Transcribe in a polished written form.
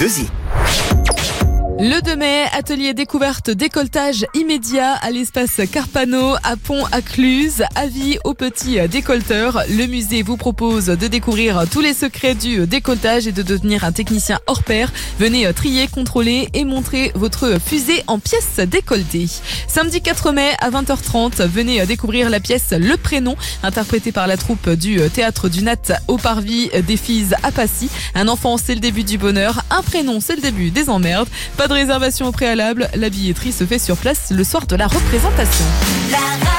Deuxy. Le 2 mai, atelier découverte décolletage immédiat à l'espace Carpano à Pont-à-Cluse. Avis aux petits décolleteurs. Le musée vous propose de découvrir tous les secrets du décolletage et de devenir un technicien hors pair. Venez trier, contrôler et montrer votre fusée en pièces décolletées. Samedi 4 mai à 20h30, venez découvrir la pièce Le Prénom, interprétée par la troupe du théâtre du Nat au Parvis des Filles à Passy. Un enfant, c'est le début du bonheur. Un prénom, c'est le début des emmerdes. Pas de réservation au préalable, la billetterie se fait sur place le soir de la représentation.